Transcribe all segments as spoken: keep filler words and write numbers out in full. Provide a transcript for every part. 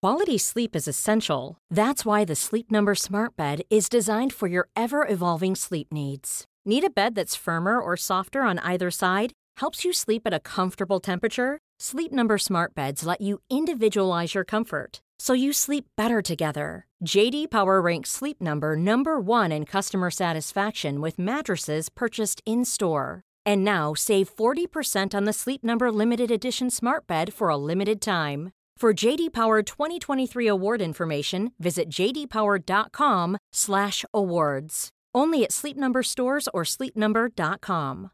Quality sleep is essential. That's why the Sleep Number Smart Bed is designed for your ever-evolving sleep needs. Need a bed that's firmer or softer on either side? Helps you sleep at a comfortable temperature? Sleep Number Smart Beds let you individualize your comfort, so you sleep better together. J D Power ranks Sleep Number number one in customer satisfaction with mattresses purchased in-store. And now save forty percent on the Sleep Number Limited Edition Smart Bed for a limited time. For J D Power twenty twenty-three award information, visit j d power dot com slash awards. Only at Sleep Number stores or sleep number dot com.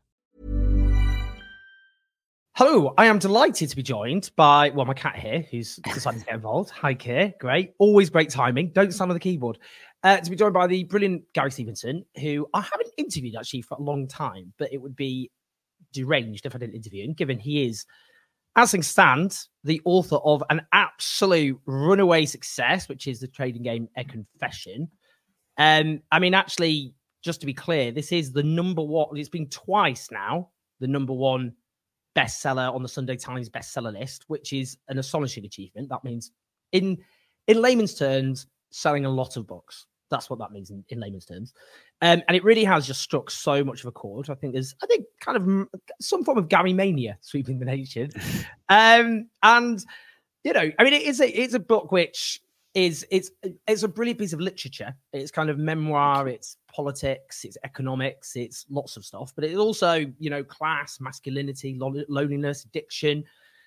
Hello, I am delighted to be joined by, well, my cat here, who's decided to get involved. Hi, Keir. Great. Always great timing. Don't stand on the keyboard. Uh, to be joined by the brilliant Gary Stevenson, who I haven't interviewed actually for a long time, but it would be deranged if I didn't interview him, given he is, as things stand, the author of an absolute runaway success, which is the trading game A Confession. Um, I mean, actually, just to be clear, this is the number one, it's been twice now, the number one bestseller on the Sunday Times bestseller list, which is an astonishing achievement. That means, in in layman's terms, selling a lot of books. That's what that means in, in layman's terms. Um, and it really has just struck so much of a chord. I think there's, I think, kind of some form of Gary mania sweeping the nation. Um, and, you know, I mean, it is a, it's a book which is, it's, it's a brilliant piece of literature. It's kind of memoir, it's politics, it's economics, it's lots of stuff. But it's also, you know, class, masculinity, loneliness, addiction.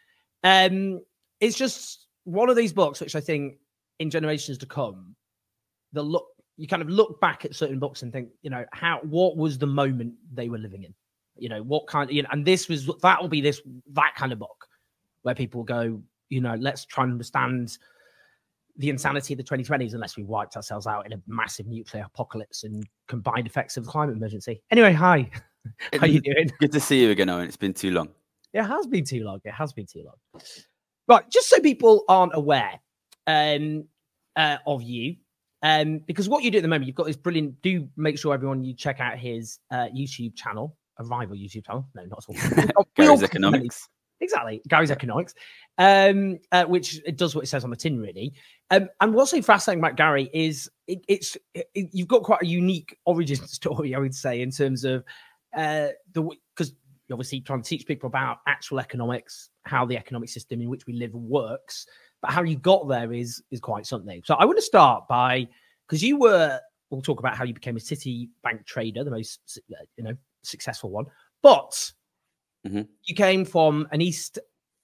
Um, it's just one of these books which I think in generations to come, the look, you kind of look back at certain books and think, you know, how, what was the moment they were living in? You know, what kind of, you know, and this was, that will be this, that kind of book where people go, you know, let's try and understand the insanity of the twenty twenties unless we wiped ourselves out in a massive nuclear apocalypse and combined effects of the climate emergency. Anyway, hi. How you doing? Good to see you again, Owen. It's been too long. It has been too long. It has been too long. Right. Just so people aren't aware um, uh, of you, um, because what you do at the moment, you've got this brilliant, do make sure everyone you check out his uh, YouTube channel, a rival YouTube channel. No, not at all. Gary's Economics. Exactly. Gary's Economics, um, uh, which it does what it says on the tin, really. Um, and what's so fascinating about Gary is it, it's it, you've got quite a unique origin story, I would say, in terms of uh, the because you're obviously trying to teach people about actual economics, how the economic system in which we live works, but how you got there is is quite something. So I want to start by, because you were, we'll talk about how you became a Citibank trader, the most you know successful one, but mm-hmm. you came from an East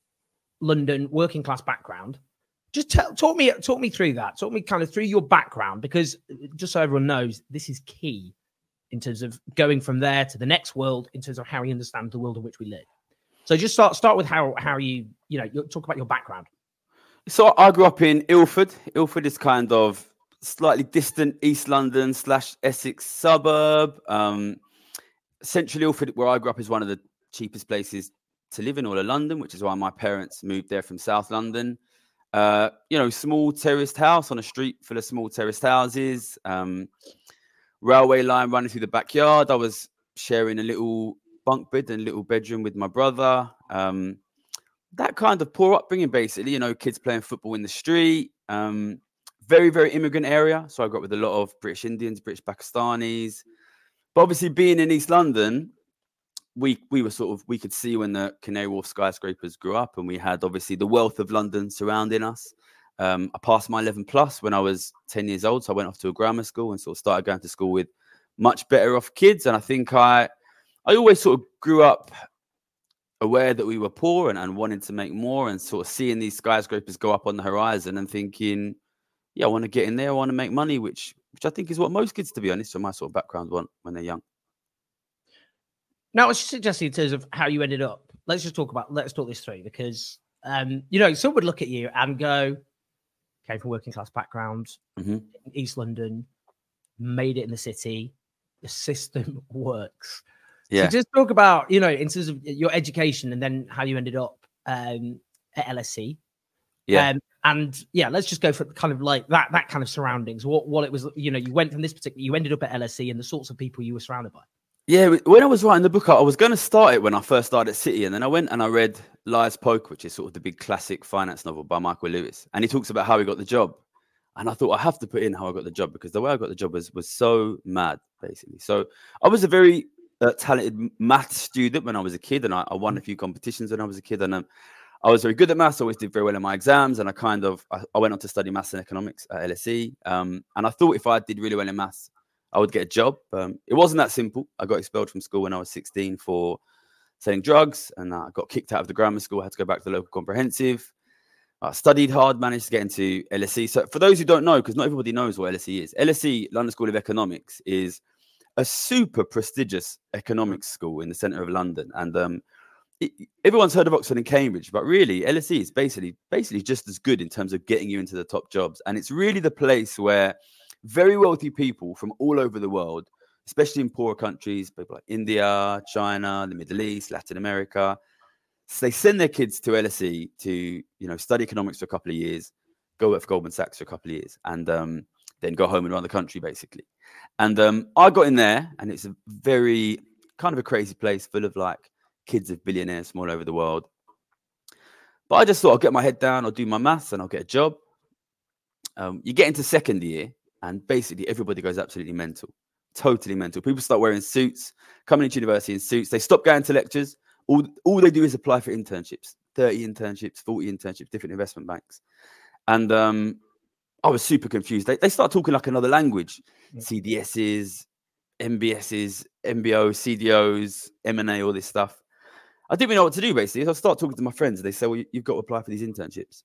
London working class background. Just tell, talk me, talk me through that. Talk me kind of through your background, because just so everyone knows, this is key in terms of going from there to the next world, in terms of how we understand the world in which we live. So just start start with how how you you know you talk about your background. So I grew up in Ilford. Ilford is kind of slightly distant East London slash Essex suburb. Um, Central Ilford, where I grew up, is one of the cheapest places to live in all of London, which is why my parents moved there from South London. Uh, you know, small terraced house on a street full of small terraced houses. Um, railway line running through the backyard. I was sharing a little bunk bed and little bedroom with my brother. Um, that kind of poor upbringing, basically. You know, kids playing football in the street. Um, very, very immigrant area. So I grew up with a lot of British Indians, British Pakistanis. But obviously, being in East London, we we were sort of, we could see when the Canary Wharf skyscrapers grew up, and we had obviously the wealth of London surrounding us. Um, I passed my eleven plus when I was ten years old. So I went off to a grammar school and sort of started going to school with much better off kids. And I think I, I always sort of grew up aware that we were poor and, and wanting to make more, and sort of seeing these skyscrapers go up on the horizon and thinking, yeah, I want to get in there. I want to make money, which, which I think is what most kids, to be honest, from my sort of background, want when they're young. Now, I was just suggesting in terms of how you ended up, let's just talk about, let's talk this through, because, um, you know, some would look at you and go, came from working class background, mm-hmm. East London, made it in the city, the system works. Yeah. So just talk about, you know, in terms of your education and then how you ended up um, at L S E. Yeah. Um, and yeah, let's just go for kind of like that, that kind of surroundings, what, what it was, you know, you went from this particular, you ended up at L S E and the sorts of people you were surrounded by. Yeah, when I was writing the book, I was going to start it when I first started at City, and then I went and I read Liar's Poker, which is sort of the big classic finance novel by Michael Lewis, and he talks about how he got the job. And I thought I have to put in how I got the job, because the way I got the job was was so mad, basically. So I was a very uh, talented math student when I was a kid, and I, I won a few competitions when I was a kid, and um, I was very good at maths. I always did very well in my exams, and I kind of I, I went on to study maths and economics at L S E. Um, and I thought if I did really well in maths, I would get a job. Um, it wasn't that simple. I got expelled from school when I was sixteen for selling drugs, and I got kicked out of the grammar school. I had to go back to the local comprehensive. I studied hard, managed to get into L S E. So for those who don't know, because not everybody knows what L S E is, L S E, London School of Economics, is a super prestigious economics school in the centre of London. And um, it, everyone's heard of Oxford and Cambridge, but really L S E is basically, basically just as good in terms of getting you into the top jobs. And it's really the place where very wealthy people from all over the world, especially in poorer countries, people like India, China, the Middle East, Latin America, so they send their kids to L S E to, you know, study economics for a couple of years, go work for Goldman Sachs for a couple of years, and um, then go home and run the country, basically. And um, I got in there, and it's a very kind of a crazy place full of like kids of billionaires from all over the world. But I just thought I'll get my head down, I'll do my maths, and I'll get a job. Um, you get into second year, and basically everybody goes absolutely mental, totally mental. People start wearing suits, coming into university in suits. They stop going to lectures. All, all they do is apply for internships, thirty internships, forty internships, different investment banks. And um, I was super confused. They, they start talking like another language, C D Ss, M B Ss, M B Os, C D Os, M and A, all this stuff. I didn't really know what to do, basically. So I start talking to my friends. They say, well, you've got to apply for these internships.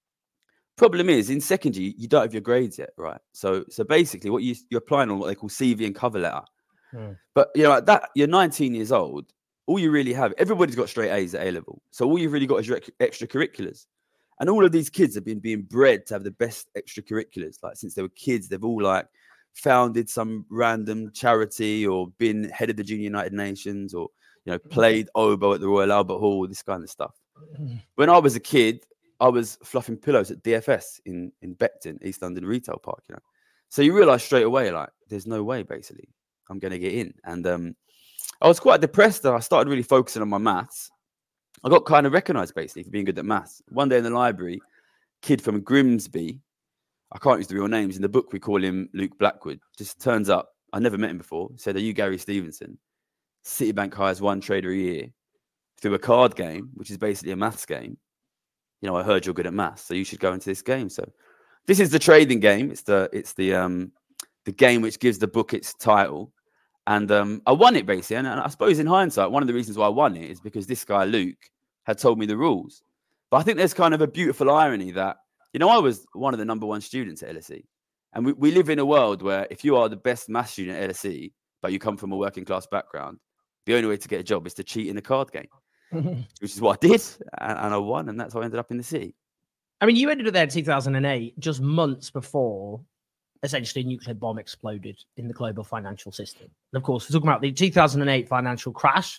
Problem is, in second year, you don't have your grades yet, right? So so basically, what you, you're applying on what they call C V and cover letter. Hmm. But, you know, at that, you're nineteen years old. All you really have, everybody's got straight A's at A level. So all you've really got is your extracurriculars. And all of these kids have been being bred to have the best extracurriculars. Like since they were kids, they've all like founded some random charity or been head of the Junior United Nations or, you know, played oboe at the Royal Albert Hall, this kind of stuff. When I was a kid, I was fluffing pillows at D F S in, in Beckton, East London Retail Park, you know. So you realize straight away, like, there's no way, basically, I'm going to get in. And, um, I was quite depressed, and I started really focusing on my maths. I got kind of recognised, basically, for being good at maths. One day in the library, kid from Grimsby, I can't use the real names. In the book, we call him Luke Blackwood. Just turns up. I never met him before. Said, are you Gary Stevenson? Citibank hires one trader a year through a card game, which is basically a maths game. You know, I heard you're good at maths, so you should go into this game. So this is the trading game. It's the it's the um the game which gives the book its title. And um, I won it, basically. And, and I suppose in hindsight, one of the reasons why I won it is because this guy, Luke, had told me the rules. But I think there's kind of a beautiful irony that, you know, I was one of the number one students at L S E. And we, we live in a world where if you are the best math student at L S E, but you come from a working class background, the only way to get a job is to cheat in a card game, which is what I did. And, and I won. And that's how I ended up in the City. I mean, you ended up there in two thousand eight, just months before essentially a nuclear bomb exploded in the global financial system. And of course, we're talking about the two thousand eight financial crash.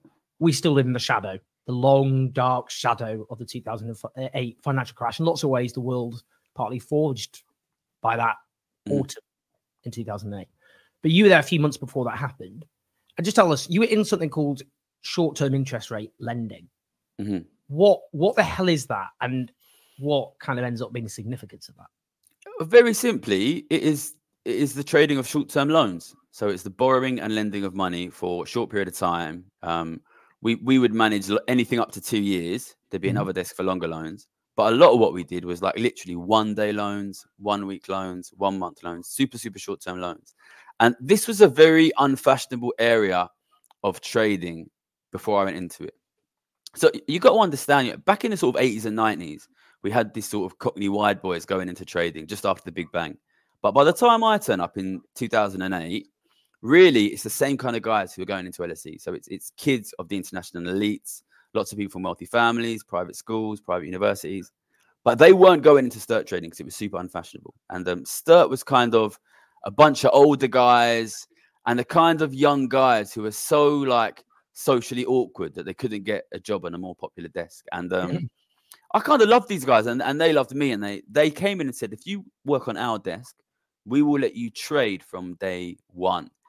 We still live in the shadow, the long, dark shadow of the two thousand eight financial crash. In lots of ways, the world partly forged by that mm. autumn in two thousand eight. But you were there a few months before that happened. And just tell us, you were in something called short-term interest rate lending. Mm-hmm. What, what the hell is that? And what kind of ends up being the significance of that? Very simply, it is it is the trading of short-term loans. So it's the borrowing and lending of money for a short period of time. Um, we we would manage anything up to two years. There'd be mm-hmm. another desk for longer loans. But a lot of what we did was like literally one-day loans, one-week loans, one-month loans, super, super short-term loans. And this was a very unfashionable area of trading before I went into it. So you got to understand, back in the sort of eighties and nineties, we had this sort of Cockney wide boys going into trading just after the Big Bang. But by the time I turn up in two thousand eight, really, it's the same kind of guys who are going into L S E. So it's it's kids of the international elites, lots of people from wealthy families, private schools, private universities. But they weren't going into Sturt trading because it was super unfashionable. And um, Sturt was kind of a bunch of older guys and the kind of young guys who were so like socially awkward that they couldn't get a job on a more popular desk. And um, I kind of loved these guys, and, and they loved me. And they they came in and said, if you work on our desk, we will let you trade from day one.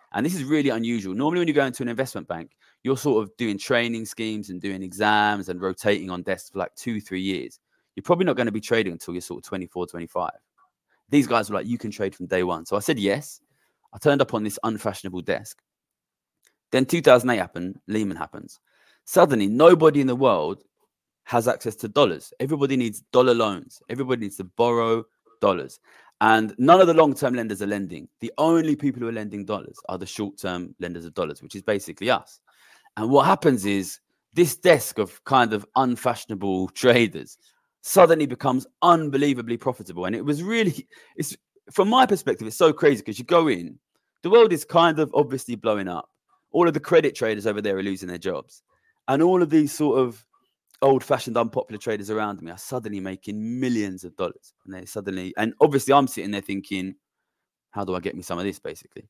And this is really unusual. Normally, when you go into an investment bank, you're sort of doing training schemes and doing exams and rotating on desks for like two, three years. You're probably not going to be trading until you're sort of twenty-four, twenty-five. These guys were like, you can trade from day one. So I said yes. I turned up on this unfashionable desk. Then two thousand eight happened, Lehman happens. Suddenly, nobody in the world has access to dollars. Everybody needs dollar loans. Everybody needs to borrow dollars. And none of the long-term lenders are lending. The only people who are lending dollars are the short-term lenders of dollars, which is basically us. And what happens is this desk of kind of unfashionable traders suddenly becomes unbelievably profitable. And it was really, it's from my perspective, it's so crazy because you go in, the world is kind of obviously blowing up. All of the credit traders over there are losing their jobs. And all of these sort of old-fashioned, unpopular traders around me are suddenly making millions of dollars. And they suddenly, and obviously I'm sitting there thinking, how do I get me some of this, basically?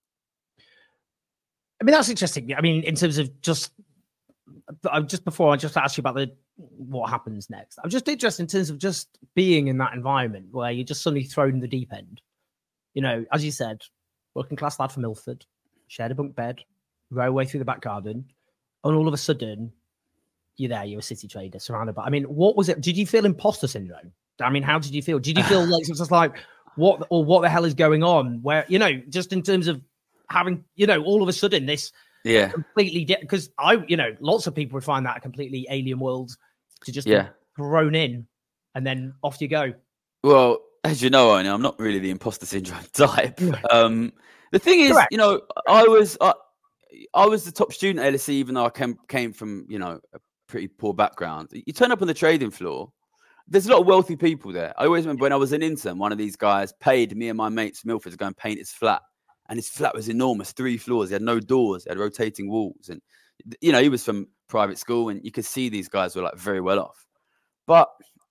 I mean, that's interesting. I mean, in terms of just, just before I just asked you about the what happens next, I'm just interested in terms of just being in that environment where you're just suddenly thrown in the deep end. You know, as you said, working class lad from Ilford, shared a bunk bed, railway through the back garden, and all of a sudden, you're there, you're a city trader surrounded by, I mean, what was it? Did you feel imposter syndrome? I mean, how did you feel? Did you feel like it was just like, what, or what the hell is going on? Where, you know, just in terms of having, you know, all of a sudden this yeah completely, because de- I, you know, lots of people would find that a completely alien world to just yeah. be thrown in and then off you go. Well, as you know, Arnie, I'm not really the imposter syndrome type. um, the thing is, Correct. you know, I was, I, I was the top student at L S E, even though I came, came from, you know, a pretty poor background. You turn up on the trading floor, there's a lot of wealthy people there. I always remember when I was an intern, one of these guys paid me and my mates Milford to go and paint his flat. And his flat was enormous, three floors. He had no doors, he had rotating walls. And, you know, he was from private school and you could see these guys were like very well off. But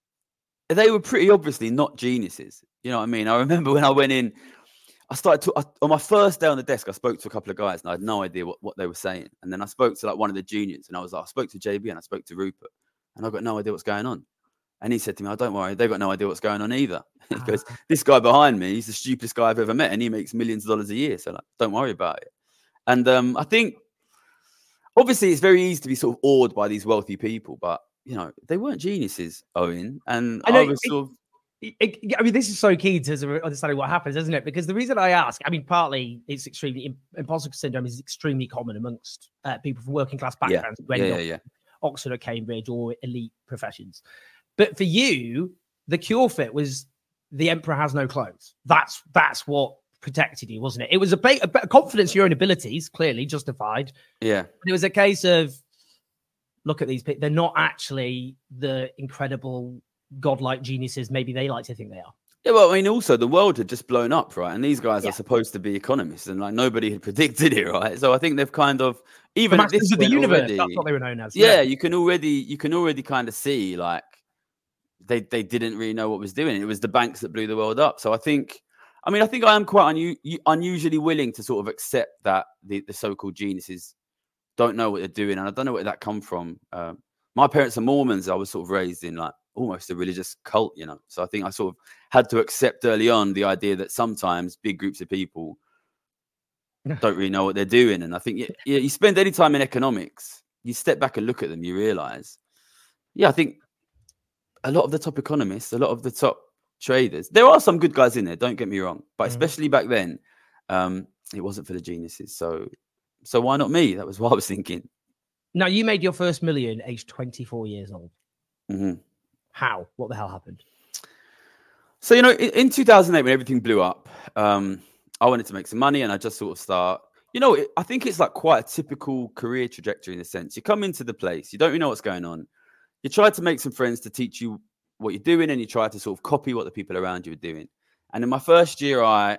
they were pretty obviously not geniuses. You know what I mean? I remember when I went in, I started to, I, on my first day on the desk, I spoke to a couple of guys and I had no idea what, what they were saying. And then I spoke to like one of the juniors and I was like, I spoke to J B and I spoke to Rupert and I got no idea what's going on. And he said to me, oh, don't worry, they've got no idea what's going on either. He goes, this guy behind me, he's the stupidest guy I've ever met and he makes millions of dollars a year. So like, don't worry about it. And um, I think, obviously, it's very easy to be sort of awed by these wealthy people, but, you know, they weren't geniuses, Owen. And I, know, I was it, sort of... It, it, I mean, this is so key to understanding what happens, isn't it? Because the reason I ask, I mean, partly it's extremely, imposter syndrome is extremely common amongst uh, people from working class backgrounds, yeah. Yeah, yeah, yeah. Oxford or Cambridge or elite professions. But for you, the cure fit was the emperor has no clothes. That's that's what protected you, wasn't it? It was a, ba- a confidence in your own abilities, clearly justified. Yeah. But it was a case of, look at these people. They're not actually the incredible godlike geniuses maybe they like to think they are. Yeah, well, I mean, also the world had just blown up, right? And these guys yeah. are supposed to be economists, and like nobody had predicted it, right? So I think they've kind of even the at this of the universe. Already, that's what they were known as. Yeah, yeah, you can already you can already kind of see like they they didn't really know what was doing. It was the banks that blew the world up. So I think, I mean, I think I am quite unu- unusually willing to sort of accept that the, the so-called geniuses don't know what they're doing, and I don't know where that come from. Um, my parents are Mormons. I was sort of raised in like almost a religious cult, you know. So I think I sort of had to accept early on the idea that sometimes big groups of people don't really know what they're doing. And I think you, you spend any time in economics, you step back and look at them, you realize, yeah, I think a lot of the top economists, a lot of the top traders, there are some good guys in there, don't get me wrong. But especially back then, um, it wasn't for the geniuses. So, so why not me? That was what I was thinking. Now, you made your first million aged twenty-four years old. Mm-hmm. How? What the hell happened? So, you know, in, in two thousand eight, when everything blew up, um, I wanted to make some money and I just sort of start, you know, it, I think it's like quite a typical career trajectory in a sense. You come into the place, you don't really know what's going on. You try to make some friends to teach you what you're doing and you try to sort of copy what the people around you are doing. And in my first year, I,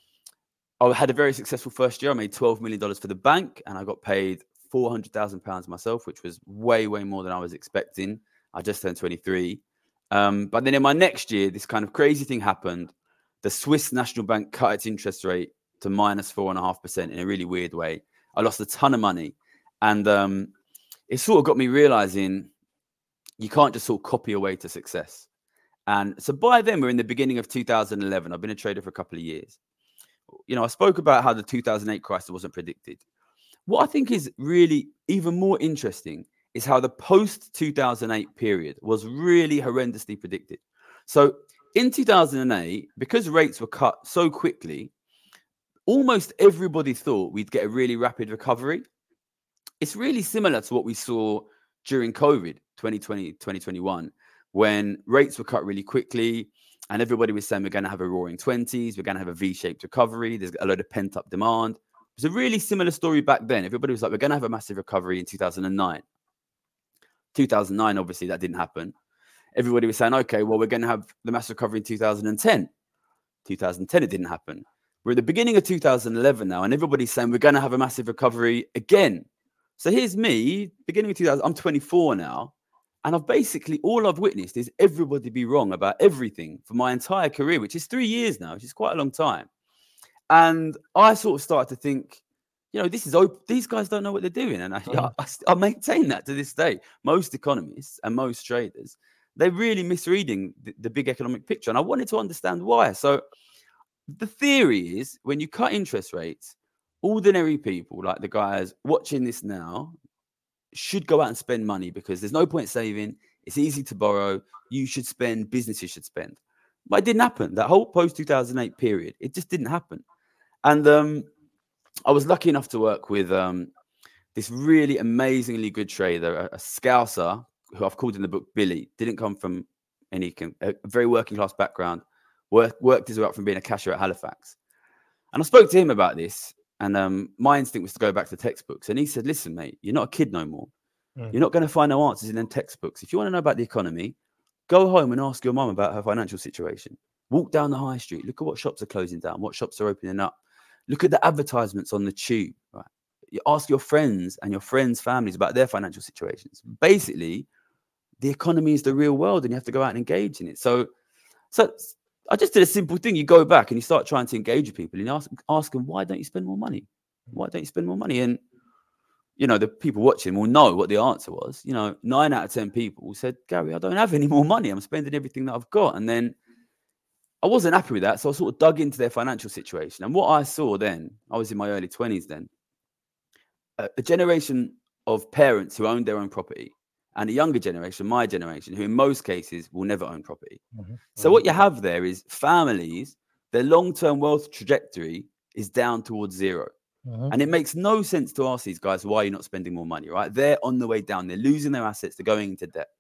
I had a very successful first year. I made twelve million dollars for the bank and I got paid four hundred thousand pounds myself, which was way, way more than I was expecting. I just turned twenty-three. Um, but then in my next year, this kind of crazy thing happened. The Swiss National Bank cut its interest rate to minus four and a half percent in a really weird way. I lost a ton of money. And um, it sort of got me realizing you can't just sort of copy your way to success. And so by then, we're in the beginning of two thousand eleven. I've been a trader for a couple of years. You know, I spoke about how the two thousand eight crisis wasn't predicted. What I think is really even more interesting is how the post two thousand eight period was really horrendously predicted. So in two thousand eight, because rates were cut so quickly, almost everybody thought we'd get a really rapid recovery. It's really similar to what we saw during COVID twenty twenty, twenty twenty-one, when rates were cut really quickly and everybody was saying we're going to have a roaring twenties, we're going to have a V-shaped recovery, there's a load of pent-up demand. It was a really similar story back then. Everybody was like, we're going to have a massive recovery in two thousand nine. two thousand nine, obviously, that didn't happen. Everybody was saying, okay, well, we're going to have the massive recovery in two thousand ten. two thousand ten, it didn't happen. We're at the beginning of two thousand eleven now, and everybody's saying we're going to have a massive recovery again. So here's me, beginning of two thousand, I'm twenty-four now, and I've basically, all I've witnessed is everybody be wrong about everything for my entire career, which is three years now, which is quite a long time. And I sort of started to think, you know, this is open. These guys don't know what they're doing. And I, I, I, I maintain that to this day. Most economists and most traders, they're really misreading the, the big economic picture. And I wanted to understand why. So the theory is when you cut interest rates, ordinary people like the guys watching this now should go out and spend money because there's no point saving. It's easy to borrow. You should spend. Businesses should spend. But it didn't happen. That whole post two thousand eight period, it just didn't happen. And um, I was lucky enough to work with um, this really amazingly good trader, a, a Scouser, who I've called in the book Billy. Didn't come from any a very working class background. Worked, worked his way up from being a cashier at Halifax. And I spoke to him about this. And um, my instinct was to go back to textbooks. And he said, listen, mate, you're not a kid no more. Mm. You're not going to find no answers in them textbooks. If you want to know about the economy, go home and ask your mum about her financial situation. Walk down the high street. Look at what shops are closing down, what shops are opening up. Look at the advertisements on the tube. Right? You ask your friends and your friends' families about their financial situations. Basically, the economy is the real world and you have to go out and engage in it. So, so I just did a simple thing. You go back and you start trying to engage with people and you ask, ask them, why don't you spend more money? Why don't you spend more money? And, you know, the people watching will know what the answer was. You know, nine out of ten people said, Gary, I don't have any more money. I'm spending everything that I've got. And then I wasn't happy with that. So I sort of dug into their financial situation. And what I saw then, I was in my early twenties then, a, a generation of parents who owned their own property and a younger generation, my generation, who in most cases will never own property. Mm-hmm. So what you have there is families, their long-term wealth trajectory is down towards zero. Mm-hmm. And it makes no sense to ask these guys, why are you not spending more money, right? They're on the way down. They're losing their assets. They're going into debt.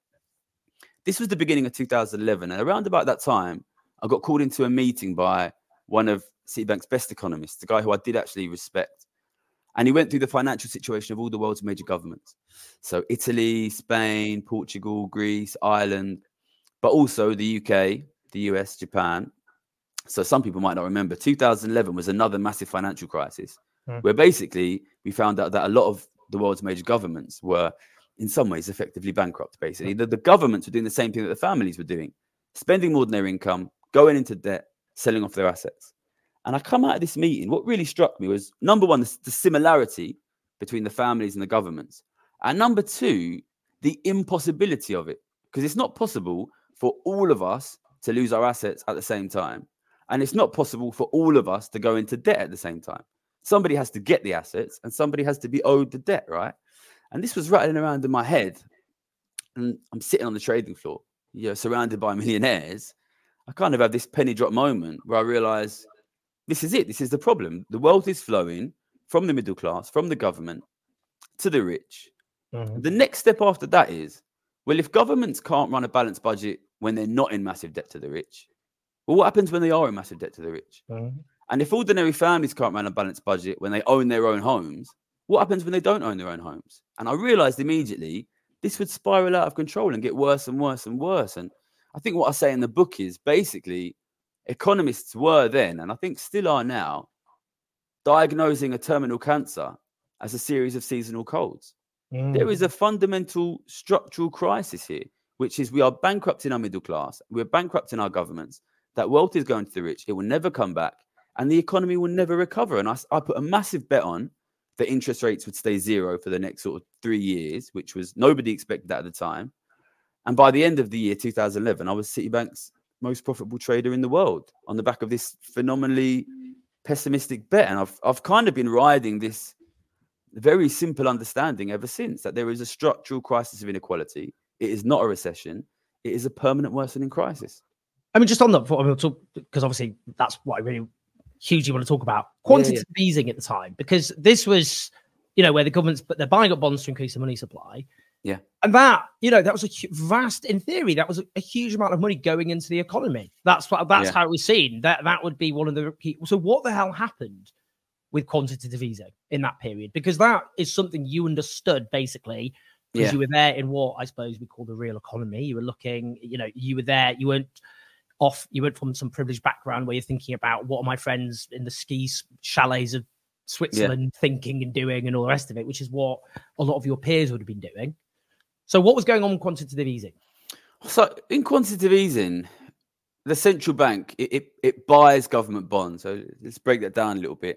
This was the beginning of two thousand eleven. And around about that time, I got called into a meeting by one of Citibank's best economists, a guy who I did actually respect. And he went through the financial situation of all the world's major governments. So Italy, Spain, Portugal, Greece, Ireland, but also the U K, the U S, Japan. So some people might not remember, two thousand eleven was another massive financial crisis mm. where basically we found out that a lot of the world's major governments were in some ways effectively bankrupt, basically. Mm. The, the governments were doing the same thing that the families were doing, spending more than their income, going into debt, selling off their assets. And I come out of this meeting, what really struck me was, number one, the, the similarity between the families and the governments. And number two, the impossibility of it. Because it's not possible for all of us to lose our assets at the same time. And it's not possible for all of us to go into debt at the same time. Somebody has to get the assets and somebody has to be owed the debt, right? And this was rattling around in my head. And I'm sitting on the trading floor, you know, surrounded by millionaires. I kind of have this penny drop moment where I realize this is it. This is the problem. The wealth is flowing from the middle class, from the government to the rich. Mm-hmm. The next step after that is, well, if governments can't run a balanced budget when they're not in massive debt to the rich, well, what happens when they are in massive debt to the rich? Mm-hmm. And if ordinary families can't run a balanced budget when they own their own homes, what happens when they don't own their own homes? And I realized immediately this would spiral out of control and get worse and worse and worse. And I think what I say in the book is basically economists were then, and I think still are now, diagnosing a terminal cancer as a series of seasonal colds. Mm. There is a fundamental structural crisis here, which is we are bankrupting our middle class. We're bankrupting our governments. That wealth is going to the rich. It will never come back. And the economy will never recover. And I, I put a massive bet on that interest rates would stay zero for the next sort of three years, which was nobody expected that at the time. And by the end of the year two thousand eleven, I was Citibank's most profitable trader in the world on the back of this phenomenally pessimistic bet. And I've, I've kind of been riding this very simple understanding ever since, that there is a structural crisis of inequality. It is not a recession. It is a permanent worsening crisis. I mean, just on that, because obviously that's what I really hugely want to talk about. Quantitative yeah, yeah. easing at the time, because this was, you know, where the government's, but they're buying up bonds to increase the money supply. Yeah. And that, you know, that was a vast, in theory, that was a, a huge amount of money going into the economy. That's what, that's yeah. how it was seen. That that would be one of the key. So what the hell happened with quantitative easing in that period? Because that is something you understood, basically, because yeah. you were there in what I suppose we call the real economy. You were looking, you know, you were there, you weren't off, you went from some privileged background where you're thinking about what are my friends in the ski chalets of Switzerland yeah. thinking and doing and all the rest of it, which is what a lot of your peers would have been doing. So what was going on with quantitative easing? So in quantitative easing, the central bank, it, it, it buys government bonds. So let's break that down a little bit.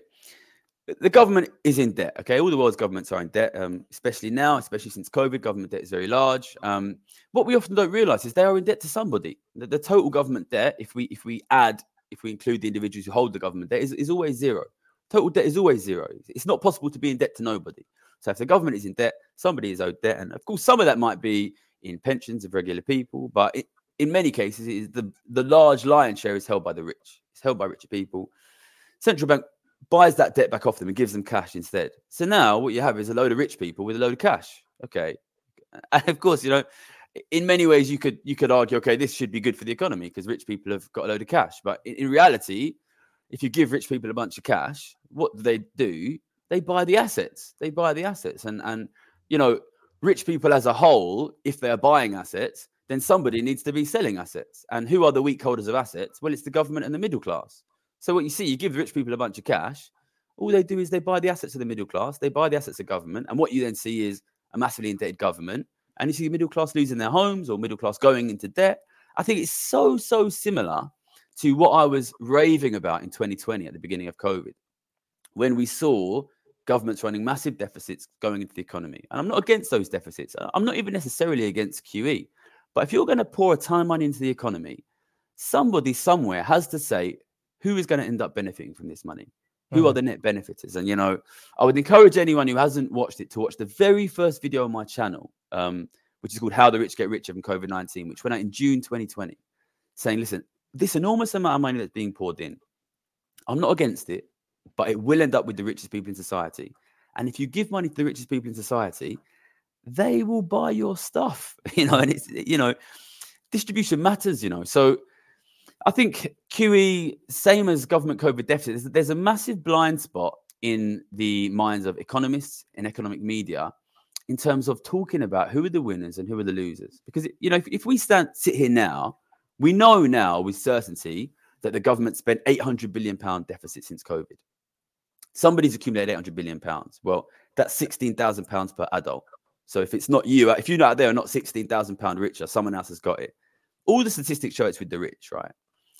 The government is in debt, okay? All the world's governments are in debt, um, especially now, especially since COVID. Government debt is very large. Um, what we often don't realize is they are in debt to somebody. The, the total government debt, if we if we add, if we include the individuals who hold the government debt, is, is always zero. Total debt is always zero. It's not possible to be in debt to nobody. So if the government is in debt, somebody is owed debt. And of course, some of that might be in pensions of regular people, but it, in many cases, it is the, the large lion's share is held by the rich. It's held by richer people. Central bank buys that debt back off them and gives them cash instead. So now what you have is a load of rich people with a load of cash. Okay. And of course, you know, in many ways you could you could argue, okay, this should be good for the economy because rich people have got a load of cash. But in, in reality, if you give rich people a bunch of cash, what do they do? They buy the assets. They buy the assets. And, and you know, rich people as a whole, if they're buying assets, then somebody needs to be selling assets. And who are the weak holders of assets? Well, it's the government and the middle class. So what you see, you give rich people a bunch of cash, all they do is they buy the assets of the middle class, they buy the assets of government, and what you then see is a massively indebted government, and you see the middle class losing their homes or middle class going into debt. I think it's so, so similar to what I was raving about in twenty twenty at the beginning of COVID, when we saw governments running massive deficits going into the economy. And I'm not against those deficits. I'm not even necessarily against Q E. But if you're going to pour a ton of money into the economy, somebody somewhere has to say, who is going to end up benefiting from this money? Who mm-hmm. are the net benefiters? And, you know, I would encourage anyone who hasn't watched it to watch the very first video on my channel, um, which is called How the Rich Get Richer from COVID nineteen, which went out in June twenty twenty, saying, listen, this enormous amount of money that's being poured in, I'm not against it, but it will end up with the richest people in society. And if you give money to the richest people in society, they will buy your stuff, you know, and it's, you know, distribution matters, you know. So I think Q E, same as government COVID deficit, there's a massive blind spot in the minds of economists and economic media in terms of talking about who are the winners and who are the losers. Because, you know, if, if we stand sit here now, we know now with certainty that the government spent eight hundred billion pounds deficit since COVID. Somebody's accumulated eight hundred billion pounds. Well, that's sixteen thousand pounds per adult. So if it's not you, if you're out there not sixteen thousand pounds richer, someone else has got it. All the statistics show it's with the rich, right?